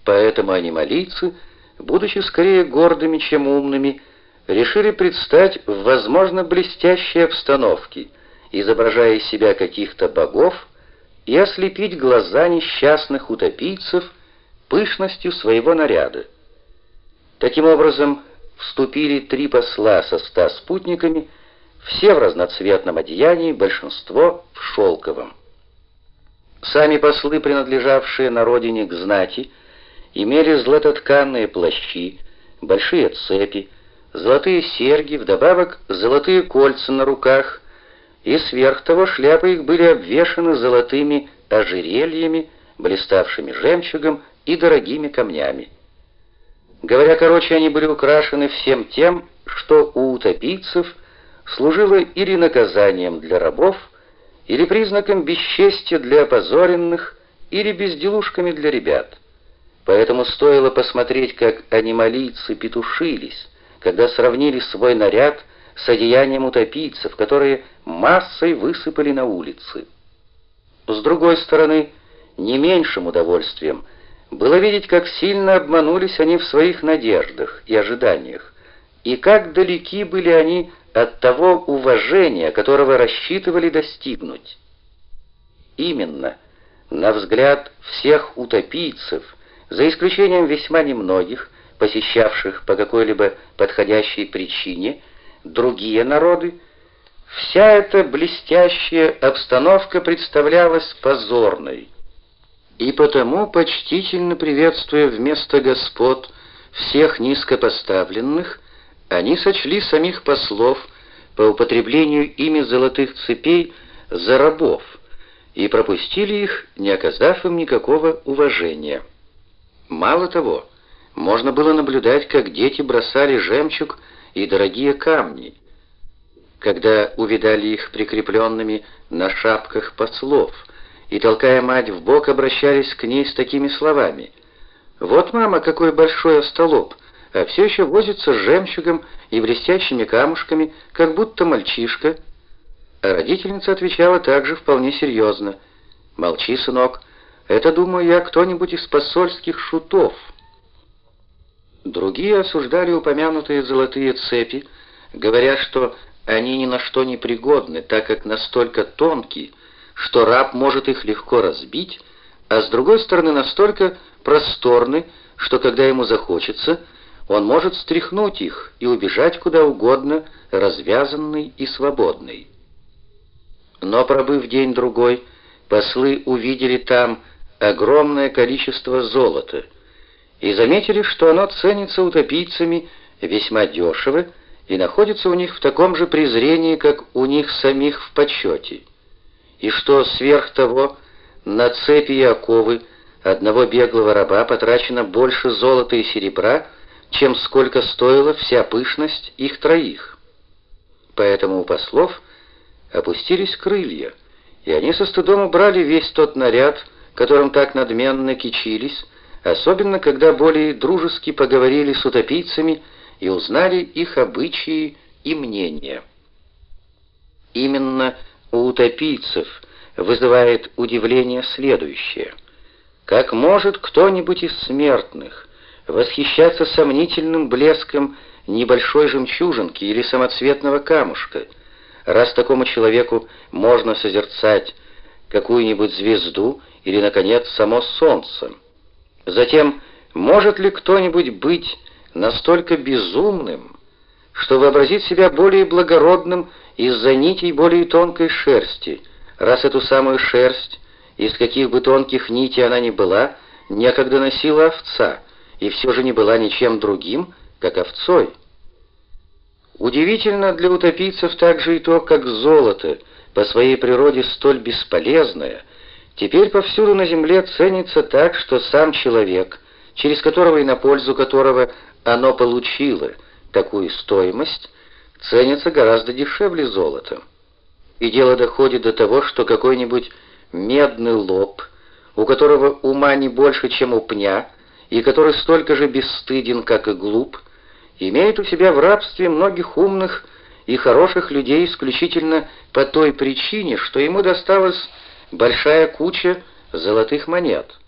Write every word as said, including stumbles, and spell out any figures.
Поэтому анималийцы, будучи скорее гордыми, чем умными, решили предстать в, возможно, блестящей обстановке, изображая из себя каких-то богов, и ослепить глаза несчастных утопийцев пышностью своего наряда. Таким образом, вступили три посла со ста спутниками, все в разноцветном одеянии, большинство в шелковом. Сами послы, принадлежавшие на родине к знати, имели златотканные плащи, большие цепи, золотые серьги, вдобавок золотые кольца на руках, и сверх того шляпы их были обвешаны золотыми ожерельями, блиставшими жемчугом и дорогими камнями. Говоря короче, они были украшены всем тем, что у утопийцев служило или наказанием для рабов, или признаком бесчестия для опозоренных, или безделушками для ребят. Поэтому стоило посмотреть, как анималийцы петушились, когда сравнили свой наряд с одеянием утопийцев, которые массой высыпали на улицы. С другой стороны, не меньшим удовольствием было видеть, как сильно обманулись они в своих надеждах и ожиданиях, и как далеки были они от того уважения, которого рассчитывали достигнуть. Именно, на взгляд всех утопийцев, за исключением весьма немногих, посещавших по какой-либо подходящей причине другие народы, вся эта блестящая обстановка представлялась позорной. И потому, почтительно приветствуя вместо господ всех низкопоставленных, они сочли самих послов по употреблению ими золотых цепей за рабов и пропустили их, не оказав им никакого уважения. Мало того, можно было наблюдать, как дети бросали жемчуг и дорогие камни, когда увидали их прикрепленными на шапках послов, и, толкая мать в бок, обращались к ней с такими словами: «Вот, мама, какой большой остолоп, а все еще возится с жемчугом и блестящими камушками, как будто мальчишка». А родительница отвечала также вполне серьезно: «Молчи, сынок, это, думаю я, кто-нибудь из посольских шутов». Другие осуждали упомянутые золотые цепи, говоря, что они ни на что не пригодны, так как настолько тонкие, что раб может их легко разбить, а с другой стороны настолько просторны, что когда ему захочется, он может стряхнуть их и убежать куда угодно, развязанный и свободный. Но, пробыв день-другой, послы увидели там огромное количество золота и заметили, что оно ценится утопийцами весьма дешево и находится у них в таком же презрении, как у них самих в почете, и что сверх того на цепи и оковы одного беглого раба потрачено больше золота и серебра, чем сколько стоила вся пышность их троих. Поэтому у послов опустились крылья, и они со стыдом убрали весь тот наряд, которым так надменно кичились, особенно когда более дружески поговорили с утопийцами и узнали их обычаи и мнения. Именно у утопийцев вызывает удивление следующее: как может кто-нибудь из смертных восхищаться сомнительным блеском небольшой жемчужинки или самоцветного камушка, раз такому человеку можно созерцать какую-нибудь звезду или, наконец, само солнце? Затем, может ли кто-нибудь быть настолько безумным, что вообразит себя более благородным из-за нитей более тонкой шерсти, раз эту самую шерсть, из каких бы тонких нитей она ни была, некогда носила овца, и все же не была ничем другим, как овцой? Удивительно для утопийцев также и то, как золото, по своей природе столь бесполезное, теперь повсюду на земле ценится так, что сам человек, через которого и на пользу которого оно получило такую стоимость, ценится гораздо дешевле золота. И дело доходит до того, что какой-нибудь медный лоб, у которого ума не больше, чем у пня, и который столько же бесстыден, как и глуп, имеет у себя в рабстве многих умных и хороших людей исключительно по той причине, что ему досталась большая куча золотых монет.